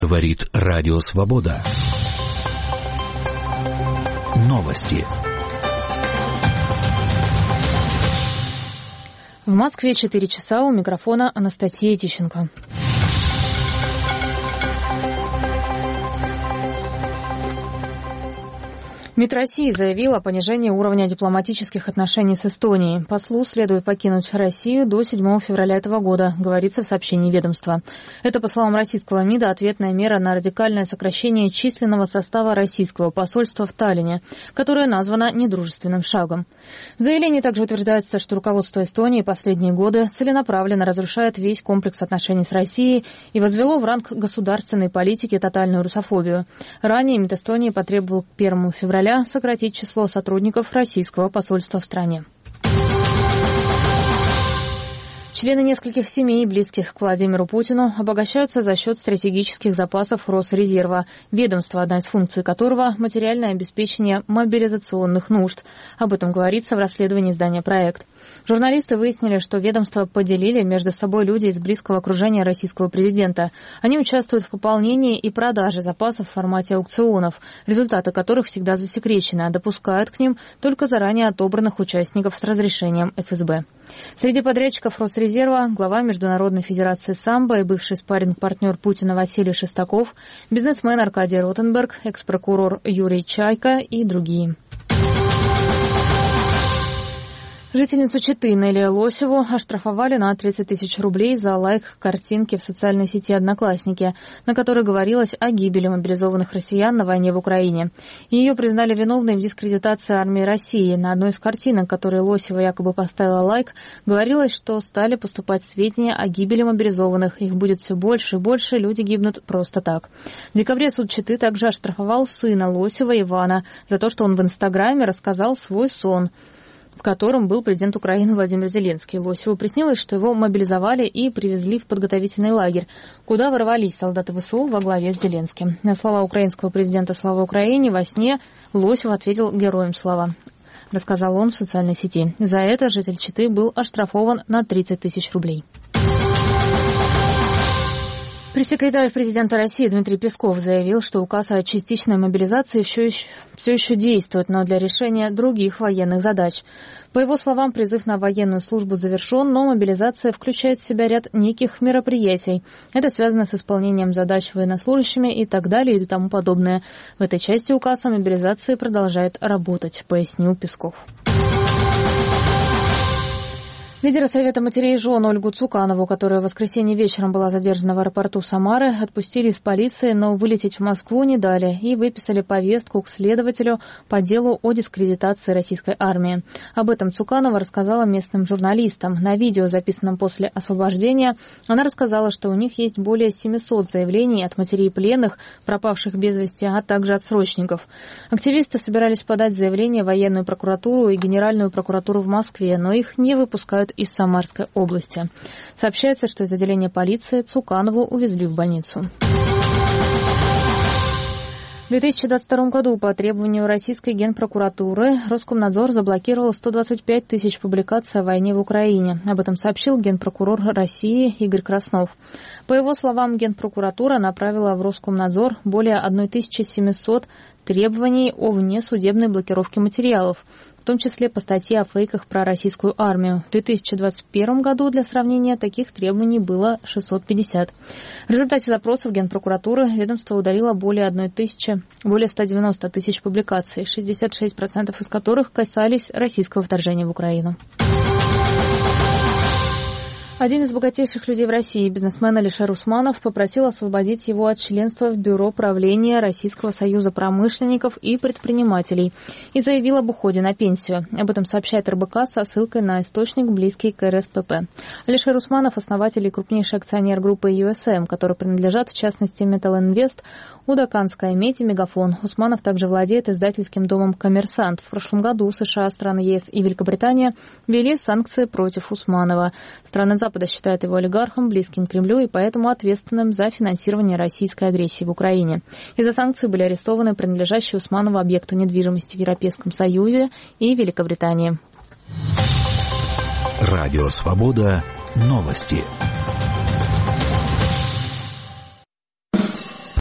Говорит Радио Свобода. Новости. В Москве 4 часа, у микрофона Анастасия Тищенко. МИД России заявил о понижении уровня дипломатических отношений с Эстонией. Послу следует покинуть Россию до 7 февраля этого года, говорится в сообщении ведомства. Это, по словам российского МИДа, ответная мера на радикальное сокращение численного состава российского посольства в Таллине, которое названо недружественным шагом. В заявлении также утверждается, что руководство Эстонии последние годы целенаправленно разрушает весь комплекс отношений с Россией и возвело в ранг государственной политики тотальную русофобию. Ранее МИД Эстонии потребовал к 1 февраля сократить число сотрудников российского посольства в стране. Члены нескольких семей, близких к Владимиру Путину, обогащаются за счет стратегических запасов Росрезерва, ведомства, одна из функций которого – материальное обеспечение мобилизационных нужд. Об этом говорится в расследовании издания «Проект». Журналисты выяснили, что ведомство поделили между собой люди из близкого окружения российского президента. Они участвуют в пополнении и продаже запасов в формате аукционов, результаты которых всегда засекречены, а допускают к ним только заранее отобранных участников с разрешением ФСБ. Среди подрядчиков Росрезерва глава Международной федерации самбо и бывший спарринг-партнер Путина Василий Шестаков, бизнесмен Аркадий Ротенберг, экс-прокурор Юрий Чайка и другие. Жительницу Читы Нелли Лосеву оштрафовали на 30 тысяч рублей за лайк картинки в социальной сети «Одноклассники», на которой говорилось о гибели мобилизованных россиян на войне в Украине. Ее признали виновной в дискредитации армии России. На одной из картинок, которые Лосева якобы поставила лайк, говорилось, что стали поступать сведения о гибели мобилизованных. Их будет все больше и больше, люди гибнут просто так. В декабре суд Читы также оштрафовал сына Лосева Ивана за то, что он в Инстаграме рассказал свой сон, в котором был президент Украины Владимир Зеленский. Лосеву приснилось, что его мобилизовали и привезли в подготовительный лагерь, куда ворвались солдаты ВСУ во главе с Зеленским. На слова украинского президента «Слава Украине» во сне Лосев ответил героям слава. Рассказал он в социальной сети. За это житель Читы был оштрафован на 30 тысяч рублей. Пресс-секретарь президента России Дмитрий Песков заявил, что указ о частичной мобилизации все еще действует, но для решения других военных задач. По его словам, призыв на военную службу завершен, но мобилизация включает в себя ряд неких мероприятий. Это связано с исполнением задач военнослужащими и так далее и тому подобное. В этой части указ о мобилизации продолжает работать, пояснил Песков. Лидера Совета матерей и жен Ольгу Цуканову, которая в воскресенье вечером была задержана в аэропорту Самары, отпустили из полиции, но вылететь в Москву не дали и выписали повестку к следователю по делу о дискредитации российской армии. Об этом Цуканова рассказала местным журналистам. На видео, записанном после освобождения, она рассказала, что у них есть более 700 заявлений от матерей пленных, пропавших без вести, а также от срочников. Активисты собирались подать заявление в военную прокуратуру и Генеральную прокуратуру в Москве, но их не выпускают из Самарской области. Сообщается, что из отделения полиции Цуканову увезли в больницу. В 2022 году по требованию российской генпрокуратуры Роскомнадзор заблокировал 125 тысяч публикаций о войне в Украине. Об этом сообщил генпрокурор России Игорь Краснов. По его словам, генпрокуратура направила в Роскомнадзор более 1700 требований о внесудебной блокировке материалов, в том числе по статье о фейках про российскую армию. В 2021 году, для сравнения, таких требований было 650. В результате запросов Генпрокуратуры ведомство удалило более 190 тысяч публикаций, 66% из которых касались российского вторжения в Украину. Один из богатейших людей в России, бизнесмен Алишер Усманов, попросил освободить его от членства в Бюро правления Российского союза промышленников и предпринимателей и заявил об уходе на пенсию. Об этом сообщает РБК со ссылкой на источник, близкий к РСПП. Алишер Усманов – основатель и крупнейший акционер группы USM, которые принадлежат, в частности, Metal Invest, Удаканская медь и Мегафон. Усманов также владеет издательским домом «Коммерсант». В прошлом году США, страны ЕС и Великобритания ввели санкции против Усманова. Страны Запада считают его олигархом, близким к Кремлю и поэтому ответственным за финансирование российской агрессии в Украине. Из-за санкций были арестованы принадлежащие Усманову объекты недвижимости в Европейском Союзе и Великобритании. Радио «Свобода». Новости.